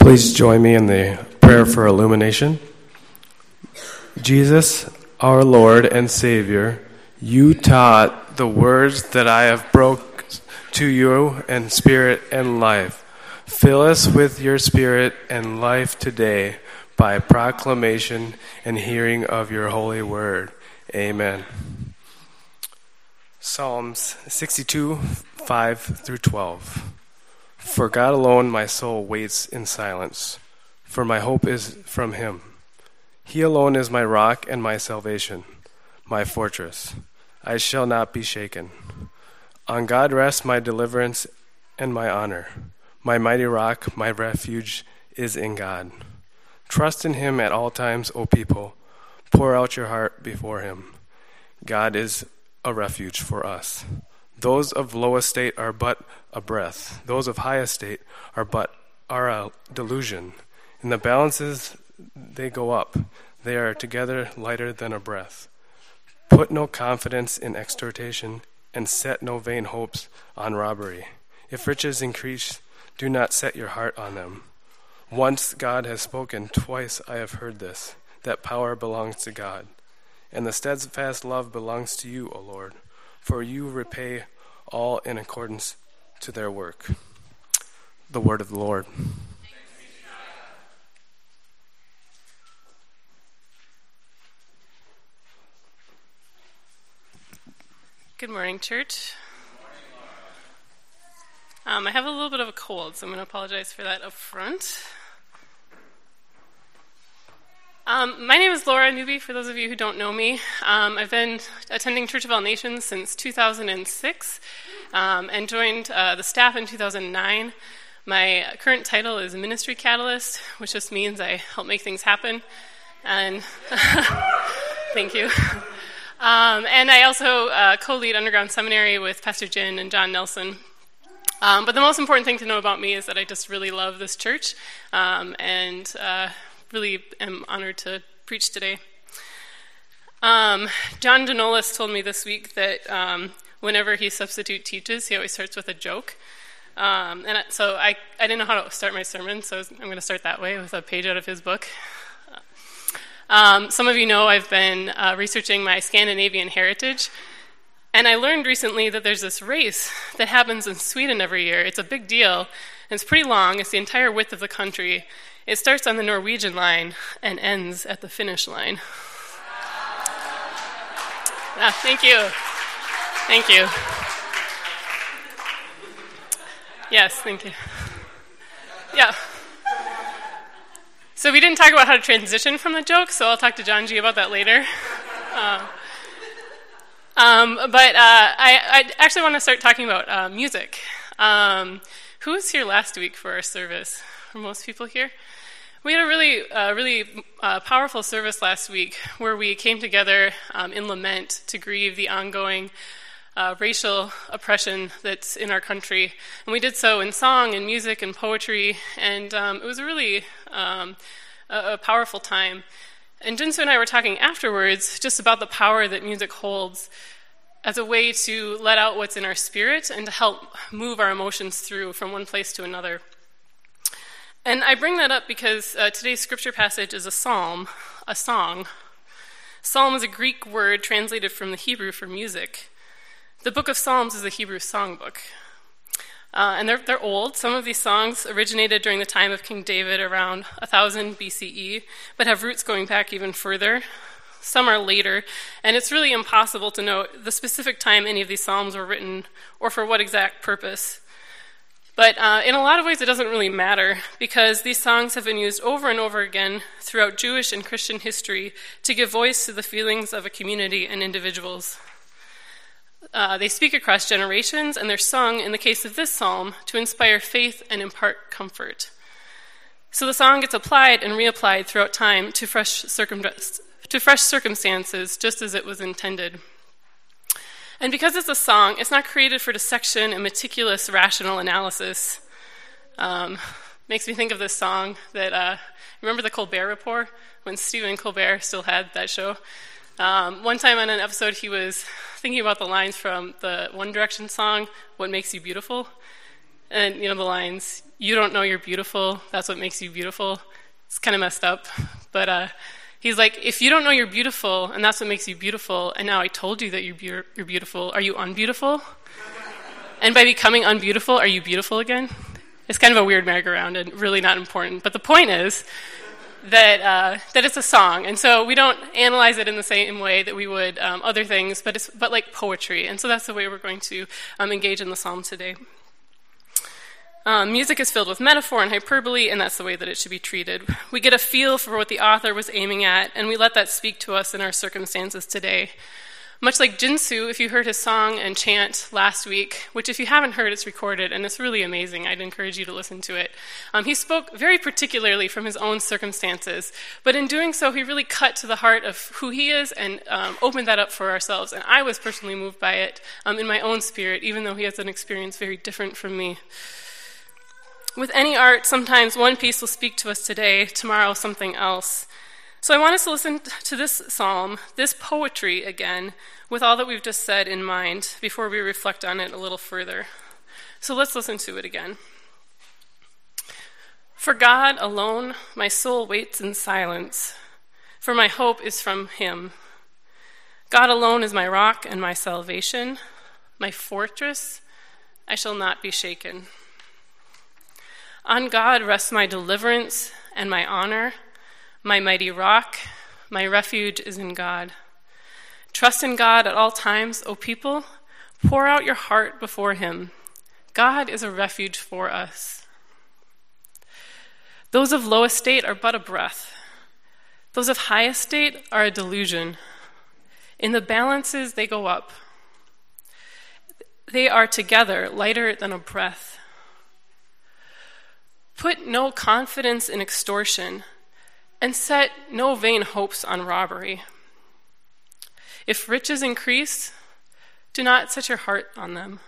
Please join me in the prayer for illumination. Jesus, our Lord and Savior, you taught the words that I have broke to you in spirit and life. Fill us with your spirit and life today by proclamation and hearing of your holy word. Amen. Psalms 62, 5 through 12. For God alone my soul waits in silence, for my hope is from him. He alone is my rock and my salvation, my fortress. I shall not be shaken. On God rests my deliverance and my honor. My mighty rock, my refuge is in God. Trust in him at all times, O people. Pour out your heart before him. God is a refuge for us. Those of low estate are but a breath. Those of high estate are a delusion. In the balances they go up. They are together lighter than a breath. Put no confidence in extortation, and set no vain hopes on robbery. If riches increase, do not set your heart on them. Once God has spoken, twice I have heard this, that power belongs to God. And the steadfast love belongs to you, O Lord, for you repay all in accordance to their work. The word of the Lord. Good morning, church. I have a little bit of a cold, so I'm going to apologize for that up front. My name is Laura Newby, for those of you who don't know me. I've been attending Church of All Nations since 2006 and joined the staff in 2009. My current title is Ministry Catalyst, which just means I help make things happen. And thank you. And I also co-lead Underground Seminary with Pastor Jin and John Nelson. But the most important thing to know about me is that I just really love this church and really am honored to preach today. John Denolis told me this week that whenever he substitute teaches, he always starts with a joke. So I didn't know how to start my sermon, so I'm going to start that way with a page out of his book. Some of you know I've been researching my Scandinavian heritage, and I learned recently that there's this race that happens in Sweden every year. It's a big deal, and it's pretty long. It's the entire width of the country. It starts on the Norwegian line and ends at the Finnish line. Thank you. Thank you. Yes, thank you. Yeah. So we didn't talk about how to transition from the joke, so I'll talk to John G about that later. But I actually want to start talking about music. Who was here last week for our service? Were most people here? We had a really powerful service last week where we came together in lament to grieve the ongoing racial oppression that's in our country. And we did so in song and music and poetry, and it was a really a powerful time. And Jinsu and I were talking afterwards just about the power that music holds as a way to let out what's in our spirit and to help move our emotions through from one place to another. And I bring that up because today's scripture passage is a psalm, a song. Psalm is a Greek word translated from the Hebrew for music. The book of Psalms is a Hebrew songbook. And they're old. Some of these songs originated during the time of King David around 1000 BCE, but have roots going back even further. Some are later, and it's really impossible to know the specific time any of these psalms were written or for what exact purpose. But in a lot of ways, it doesn't really matter because these songs have been used over and over again throughout Jewish and Christian history to give voice to the feelings of a community and individuals. They speak across generations, and they're sung, in the case of this psalm, to inspire faith and impart comfort. So the song gets applied and reapplied throughout time to fresh circumstances, just as it was intended. And because it's a song, it's not created for dissection and meticulous rational analysis. Makes me think of this song that, remember the Colbert Report? When Stephen Colbert still had that show? One time on an episode, he was thinking about the lines from the One Direction song, What Makes You Beautiful? And, the lines, you don't know you're beautiful, that's what makes you beautiful. It's kind of messed up. But he's like, if you don't know you're beautiful, and that's what makes you beautiful, and now I told you that you're beautiful, are you unbeautiful? And by becoming unbeautiful, are you beautiful again? It's kind of a weird merry-go-round and really not important. But the point is that it's a song, and so we don't analyze it in the same way that we would other things, but like poetry. And so that's the way we're going to engage in the psalm today. Music is filled with metaphor and hyperbole, and that's the way that it should be treated. We get a feel for what the author was aiming at, and we let that speak to us in our circumstances today. Much like Jinsu, if you heard his song and chant last week, which if you haven't heard, it's recorded, and it's really amazing. I'd encourage you to listen to it. He spoke very particularly from his own circumstances, but in doing so, he really cut to the heart of who he is and opened that up for ourselves. And I was personally moved by it in my own spirit, even though he has an experience very different from me. With any art, sometimes one piece will speak to us today, tomorrow something else. So I want us to listen to this psalm, this poetry again, with all that we've just said in mind before we reflect on it a little further. So let's listen to it again. For God alone, my soul waits in silence, for my hope is from him. God alone is my rock and my salvation, my fortress, I shall not be shaken. On God rests my deliverance and my honor, my mighty rock, my refuge is in God. Trust in God at all times, O people. Pour out your heart before him. God is a refuge for us. Those of low estate are but a breath. Those of high estate are a delusion. In the balances they go up. They are together lighter than a breath. Put no confidence in extortion, and set no vain hopes on robbery. If riches increase, do not set your heart on them.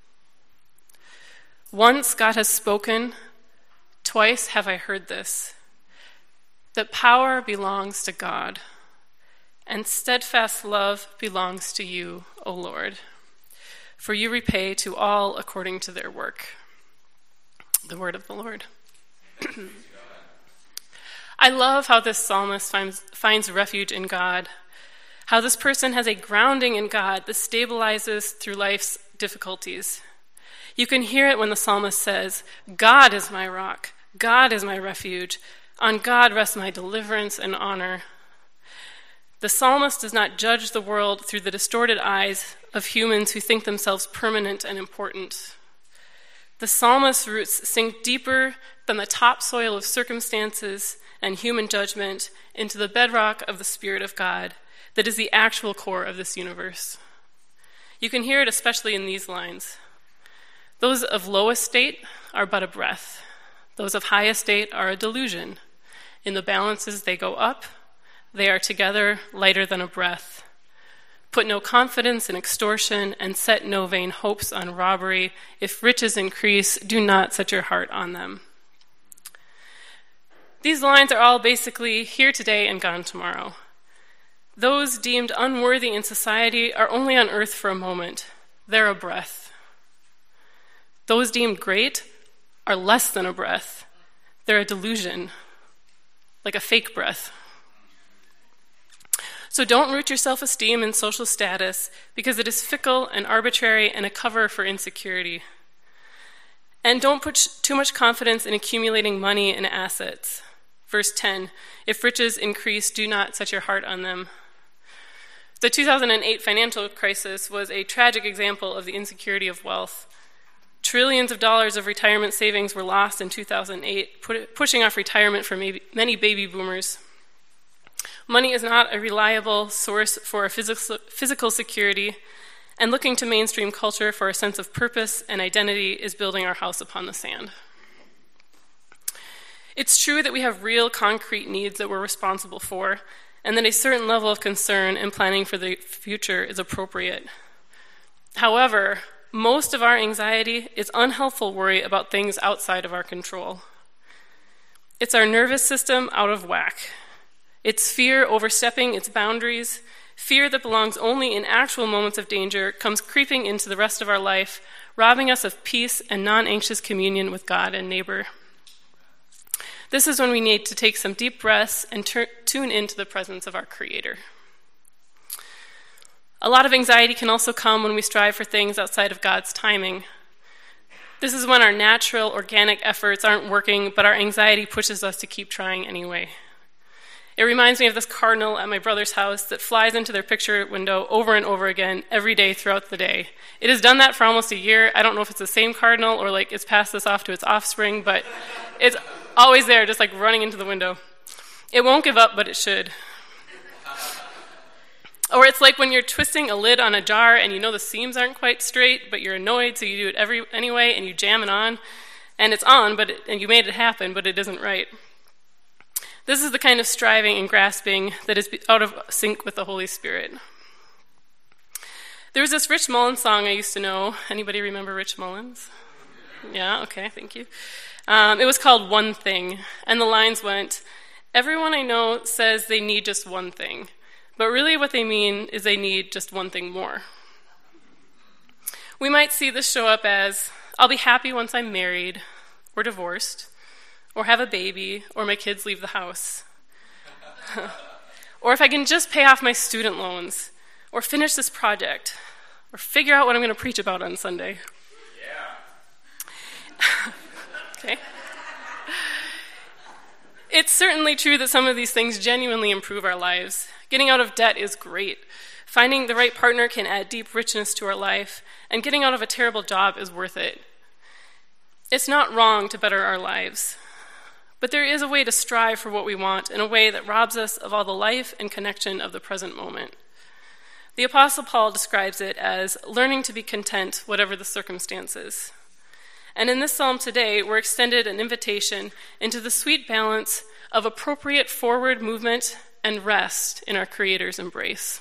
Once God has spoken, twice have I heard this, that power belongs to God, and steadfast love belongs to you, O Lord, for you repay to all according to their work. The word of the Lord. I love how this psalmist finds refuge in God, how this person has a grounding in God that stabilizes through life's difficulties. You can hear it when the psalmist says, God is my rock, God is my refuge, on God rests my deliverance and honor. The psalmist does not judge the world through the distorted eyes of humans who think themselves permanent and important. The psalmist's roots sink deeper than the topsoil of circumstances and human judgment into the bedrock of the Spirit of God that is the actual core of this universe. You can hear it especially in these lines. Those of low estate are but a breath. Those of high estate are a delusion. In the balances they go up. They are together lighter than a breath. Put no confidence in extortion and set no vain hopes on robbery. If riches increase, do not set your heart on them. These lines are all basically here today and gone tomorrow. Those deemed unworthy in society are only on earth for a moment. They're a breath. Those deemed great are less than a breath. They're a delusion, like a fake breath. So don't root your self-esteem in social status because it is fickle and arbitrary and a cover for insecurity. And don't put too much confidence in accumulating money and assets. Verse 10, if riches increase, do not set your heart on them. The 2008 financial crisis was a tragic example of the insecurity of wealth. Trillions of dollars of retirement savings were lost in 2008, pushing off retirement for many baby boomers. Money is not a reliable source for a physical security, and looking to mainstream culture for a sense of purpose and identity is building our house upon the sand. It's true that we have real concrete needs that we're responsible for, and that a certain level of concern and planning for the future is appropriate. However, most of our anxiety is unhelpful worry about things outside of our control. It's our nervous system out of whack. It's fear overstepping its boundaries. Fear that belongs only in actual moments of danger comes creeping into the rest of our life, robbing us of peace and non-anxious communion with God and neighbor. This is when we need to take some deep breaths and tune into the presence of our Creator. A lot of anxiety can also come when we strive for things outside of God's timing. This is when our natural, organic efforts aren't working, but our anxiety pushes us to keep trying anyway. It reminds me of this cardinal at my brother's house that flies into their picture window over and over again every day throughout the day. It has done that for almost a year. I don't know if it's the same cardinal or it's passed this off to its offspring, but it's always there, just running into the window. It won't give up, but it should. Or it's like when you're twisting a lid on a jar and you know the seams aren't quite straight, but you're annoyed, so you do it anyway, and you jam it on, and it's on, and you made it happen, but it isn't right. This is the kind of striving and grasping that is out of sync with the Holy Spirit. There was this Rich Mullins song I used to know. Anybody remember Rich Mullins? Yeah, okay, thank you. It was called One Thing, and the lines went, "Everyone I know says they need just one thing, but really what they mean is they need just one thing more." We might see this show up as, "I'll be happy once I'm married or divorced, or have a baby, or my kids leave the house. Or if I can just pay off my student loans, or finish this project, or figure out what I'm going to preach about on Sunday." Yeah. Okay. It's certainly true that some of these things genuinely improve our lives. Getting out of debt is great. Finding the right partner can add deep richness to our life, and getting out of a terrible job is worth it. It's not wrong to better our lives. But there is a way to strive for what we want in a way that robs us of all the life and connection of the present moment. The Apostle Paul describes it as learning to be content, whatever the circumstances. And in this psalm today, we're extended an invitation into the sweet balance of appropriate forward movement and rest in our Creator's embrace.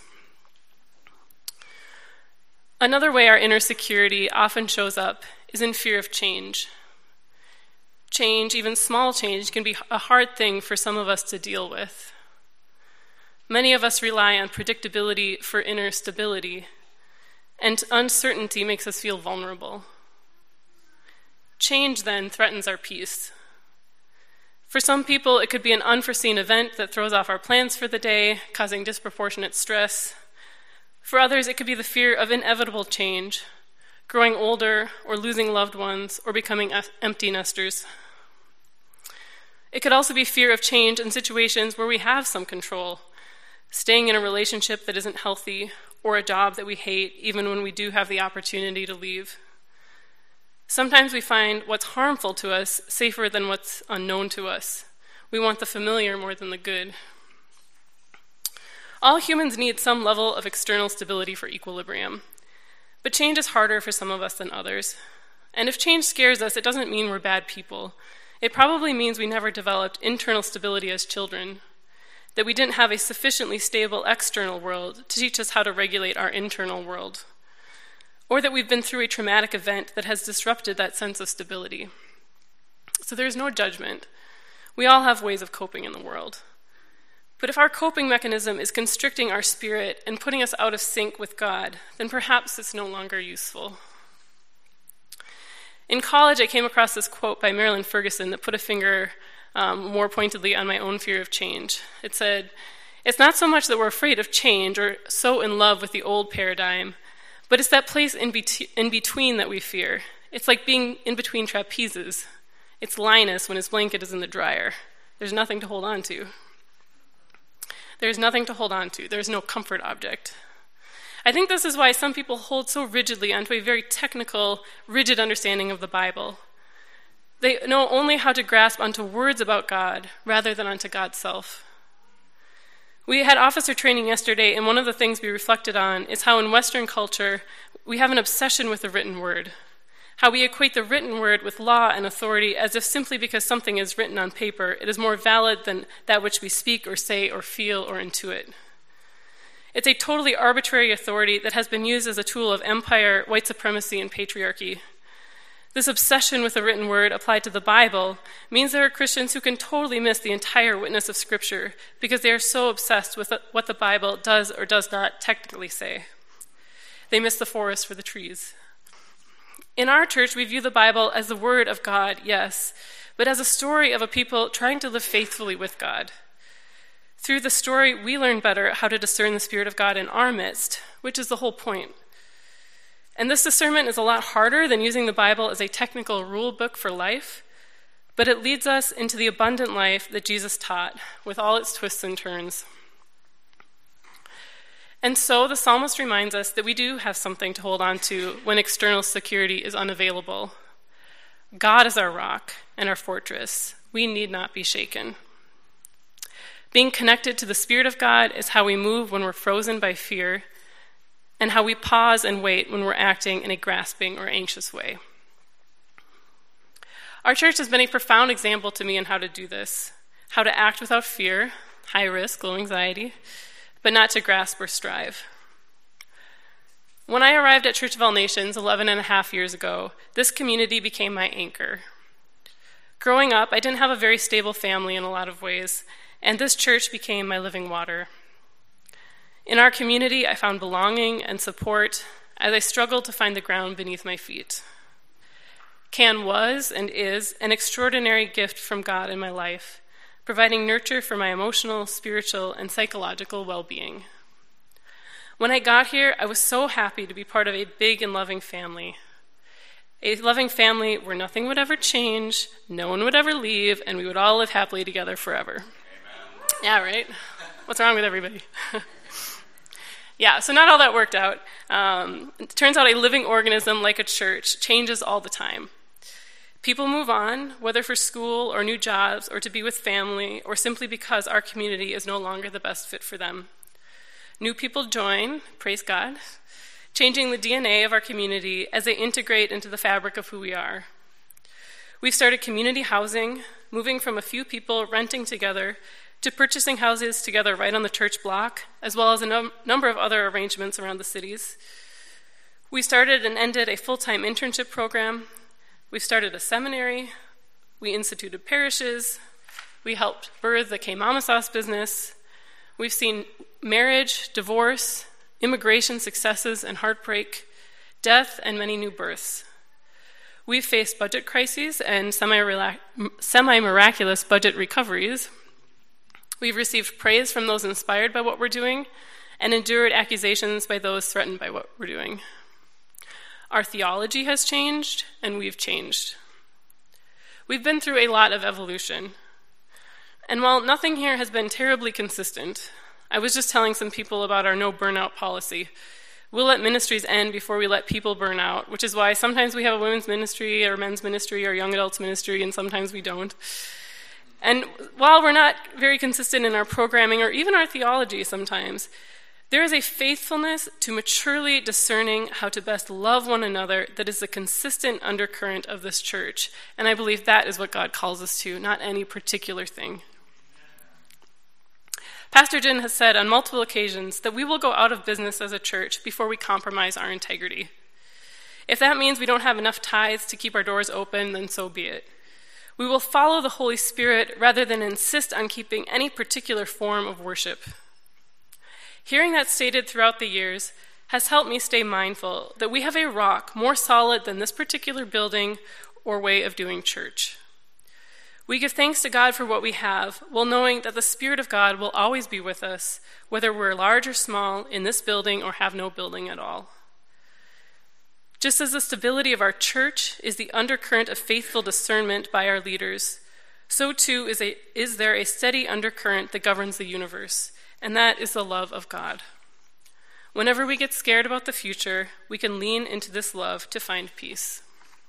Another way our inner security often shows up is in fear of change. Change, even small change, can be a hard thing for some of us to deal with. Many of us rely on predictability for inner stability, and uncertainty makes us feel vulnerable. Change, then, threatens our peace. For some people, it could be an unforeseen event that throws off our plans for the day, causing disproportionate stress. For others, it could be the fear of inevitable change, growing older, or losing loved ones, or becoming empty nesters. It could also be fear of change in situations where we have some control, staying in a relationship that isn't healthy, or a job that we hate, even when we do have the opportunity to leave. Sometimes we find what's harmful to us safer than what's unknown to us. We want the familiar more than the good. All humans need some level of external stability for equilibrium. But change is harder for some of us than others. And if change scares us, it doesn't mean we're bad people. It probably means we never developed internal stability as children, that we didn't have a sufficiently stable external world to teach us how to regulate our internal world, or that we've been through a traumatic event that has disrupted that sense of stability. So there's no judgment. We all have ways of coping in the world. But if our coping mechanism is constricting our spirit and putting us out of sync with God, then perhaps it's no longer useful. In college, I came across this quote by Marilyn Ferguson that put a finger more pointedly on my own fear of change. It said, "It's not so much that we're afraid of change or so in love with the old paradigm, but it's that place in between that we fear. It's like being in between trapezes. It's Linus when his blanket is in the dryer. There's nothing to hold on to. There's nothing to hold on to. There's no comfort object." I think this is why some people hold so rigidly onto a very technical, rigid understanding of the Bible. They know only how to grasp onto words about God rather than onto God's self. We had officer training yesterday, and one of the things we reflected on is how in Western culture we have an obsession with the written word, how we equate the written word with law and authority as if simply because something is written on paper, it is more valid than that which we speak or say or feel or intuit. It's a totally arbitrary authority that has been used as a tool of empire, white supremacy, and patriarchy. This obsession with the written word applied to the Bible means there are Christians who can totally miss the entire witness of Scripture because they are so obsessed with what the Bible does or does not technically say. They miss the forest for the trees. In our church, we view the Bible as the Word of God, yes, but as a story of a people trying to live faithfully with God. Through the story, we learn better how to discern the Spirit of God in our midst, which is the whole point. And this discernment is a lot harder than using the Bible as a technical rule book for life, but it leads us into the abundant life that Jesus taught, with all its twists and turns. And so the psalmist reminds us that we do have something to hold on to when external security is unavailable. God is our rock and our fortress. We need not be shaken. Being connected to the Spirit of God is how we move when we're frozen by fear, and how we pause and wait when we're acting in a grasping or anxious way. Our church has been a profound example to me in how to do this, how to act without fear, high risk, low anxiety, but not to grasp or strive. When I arrived at Church of All Nations 11 and a half years ago, this community became my anchor. Growing up, I didn't have a very stable family in a lot of ways, and this church became my living water. In our community, I found belonging and support as I struggled to find the ground beneath my feet. CAN was and is an extraordinary gift from God in my life, providing nurture for my emotional, spiritual, and psychological well-being. When I got here, I was so happy to be part of a big and loving family. A loving family where nothing would ever change, no one would ever leave, and we would all live happily together forever. Amen. Yeah, right? What's wrong with everybody? Yeah, so not all that worked out. It turns out a living organism like a church changes all the time. People move on, whether for school or new jobs or to be with family or simply because our community is no longer the best fit for them. New people join, praise God, changing the DNA of our community as they integrate into the fabric of who we are. We've started community housing, moving from a few people renting together to purchasing houses together right on the church block, as well as a number of other arrangements around the cities. We started and ended a full-time internship program. We started a seminary. We instituted parishes. We helped birth the K-Mama Sauce business. We've seen marriage, divorce, immigration successes and heartbreak, death, and many new births. We've faced budget crises and semi-miraculous budget recoveries. We've received praise from those inspired by what we're doing and endured accusations by those threatened by what we're doing. Our theology has changed, and we've changed. We've been through a lot of evolution. And while nothing here has been terribly consistent, I was just telling some people about our no burnout policy. We'll let ministries end before we let people burn out, which is why sometimes we have a women's ministry or men's ministry or young adults ministry, and sometimes we don't. And while we're not very consistent in our programming or even our theology sometimes, there is a faithfulness to maturely discerning how to best love one another that is the consistent undercurrent of this church. And I believe that is what God calls us to, not any particular thing. Pastor Jin has said on multiple occasions that we will go out of business as a church before we compromise our integrity. If that means we don't have enough tithes to keep our doors open, then so be it. We will follow the Holy Spirit rather than insist on keeping any particular form of worship. Hearing that stated throughout the years has helped me stay mindful that we have a rock more solid than this particular building or way of doing church. We give thanks to God for what we have, while knowing that the Spirit of God will always be with us, whether we're large or small, in this building or have no building at all. Just as the stability of our church is the undercurrent of faithful discernment by our leaders, so too is there a steady undercurrent that governs the universe, and that is the love of God. Whenever we get scared about the future, we can lean into this love to find peace.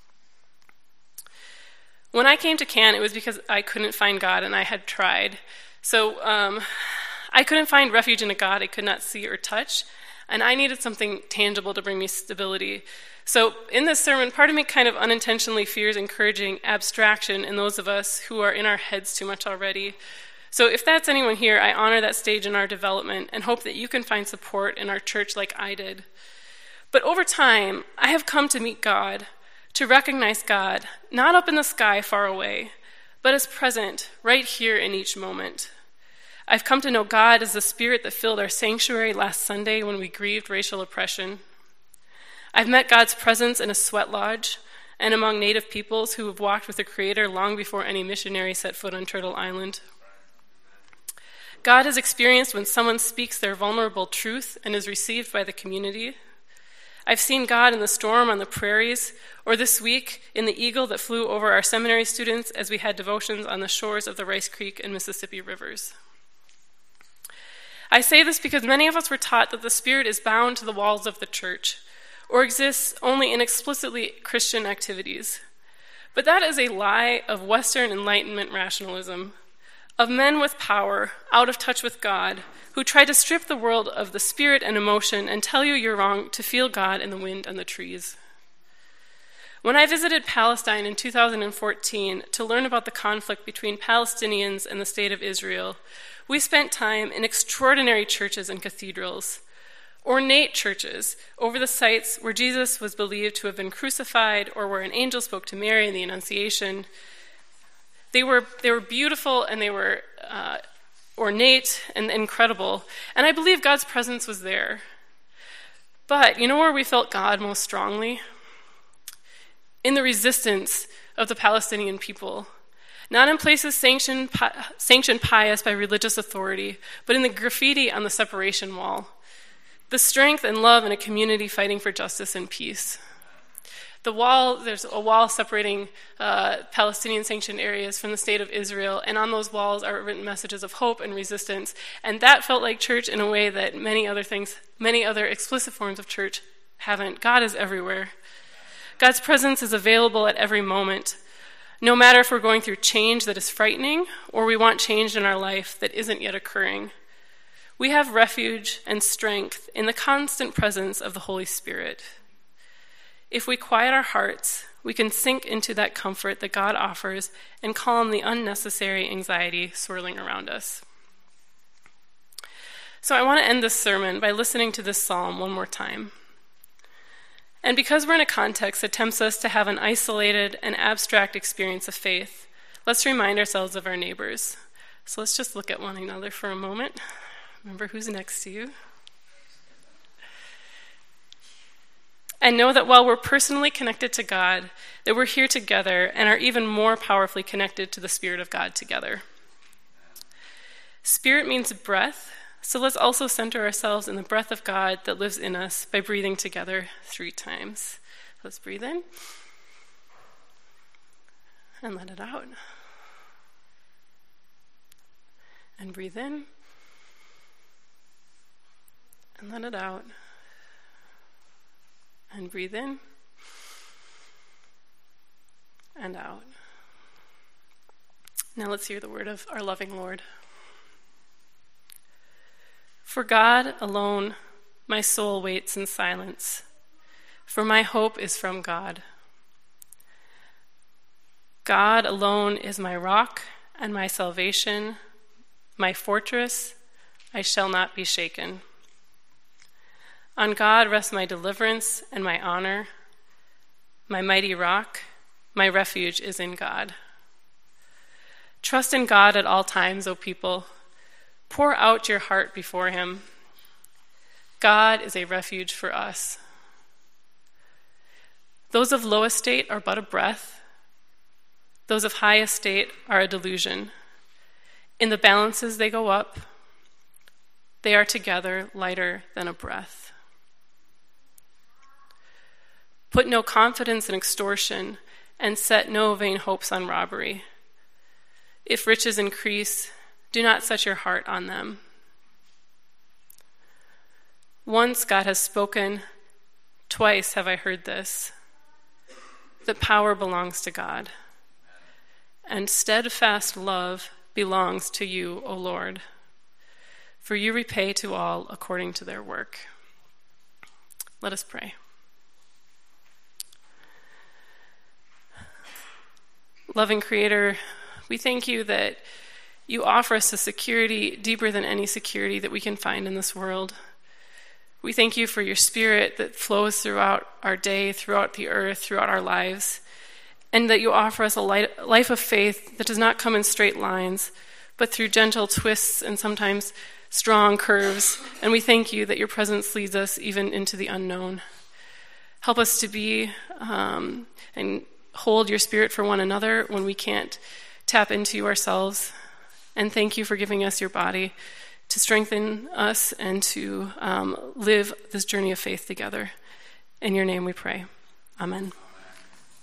When I came to CAN, it was because I couldn't find God, and I had tried. So I couldn't find refuge in a God I could not see or touch, and I needed something tangible to bring me stability. So in this sermon, part of me kind of unintentionally fears encouraging abstraction in those of us who are in our heads too much already. So if that's anyone here, I honor that stage in our development and hope that you can find support in our church like I did. But over time, I have come to meet God, to recognize God, not up in the sky far away, but as present right here in each moment. I've come to know God as the Spirit that filled our sanctuary last Sunday when we grieved racial oppression. I've met God's presence in a sweat lodge, and among native peoples who have walked with the Creator long before any missionary set foot on Turtle Island. God has experienced when someone speaks their vulnerable truth and is received by the community. I've seen God in the storm on the prairies, or this week in the eagle that flew over our seminary students as we had devotions on the shores of the Rice Creek and Mississippi rivers. I say this because many of us were taught that the Spirit is bound to the walls of the church, or exists only in explicitly Christian activities. But that is a lie of Western Enlightenment rationalism, of men with power, out of touch with God, who try to strip the world of the spirit and emotion and tell you you're wrong to feel God in the wind and the trees. When I visited Palestine in 2014 to learn about the conflict between Palestinians and the State of Israel, we spent time in extraordinary churches and cathedrals, ornate churches over the sites where Jesus was believed to have been crucified or where an angel spoke to Mary in the Annunciation. They were beautiful, and they were ornate and incredible, and I believe God's presence was there. But you know where we felt God most strongly? In the resistance of the Palestinian people. Not in places sanctioned pious by religious authority, but in the graffiti on the separation wall. The strength and love in a community fighting for justice and peace. There's a wall separating Palestinian sanctioned areas from the State of Israel, and on those walls are written messages of hope and resistance, and that felt like church in a way that many other explicit forms of church haven't. God is everywhere. God's presence is available at every moment, no matter if we're going through change that is frightening or we want change in our life that isn't yet occurring. We have refuge and strength in the constant presence of the Holy Spirit. If we quiet our hearts, we can sink into that comfort that God offers and calm the unnecessary anxiety swirling around us. So I want to end this sermon by listening to this psalm one more time. And because we're in a context that tempts us to have an isolated and abstract experience of faith, let's remind ourselves of our neighbors. So let's just look at one another for a moment. Remember who's next to you. And know that while we're personally connected to God, that we're here together and are even more powerfully connected to the Spirit of God together. Spirit means breath, so let's also center ourselves in the breath of God that lives in us by breathing together 3 times. Let's breathe in and let it out. And breathe in and let it out. And breathe in and out. Now let's hear the word of our loving Lord. For God alone my soul waits in silence, for my hope is from God. God alone is my rock and my salvation, my fortress, I shall not be shaken. On God rests my deliverance and my honor. My mighty rock, my refuge is in God. Trust in God at all times, O people. Pour out your heart before him. God is a refuge for us. Those of low estate are but a breath. Those of high estate are a delusion. In the balances they go up. They are together lighter than a breath. Put no confidence in extortion, and set no vain hopes on robbery. If riches increase, do not set your heart on them. Once God has spoken, twice have I heard this, that power belongs to God, and steadfast love belongs to you, O Lord, for you repay to all according to their work. Let us pray. Loving Creator, we thank you that you offer us a security deeper than any security that we can find in this world. We thank you for your Spirit that flows throughout our day, throughout the earth, throughout our lives, and that you offer us a life of faith that does not come in straight lines, but through gentle twists and sometimes strong curves. And we thank you that your presence leads us even into the unknown. Help us to be and hold your Spirit for one another when we can't tap into you ourselves. And thank you for giving us your body to strengthen us and to live this journey of faith together. In your name we pray. Amen.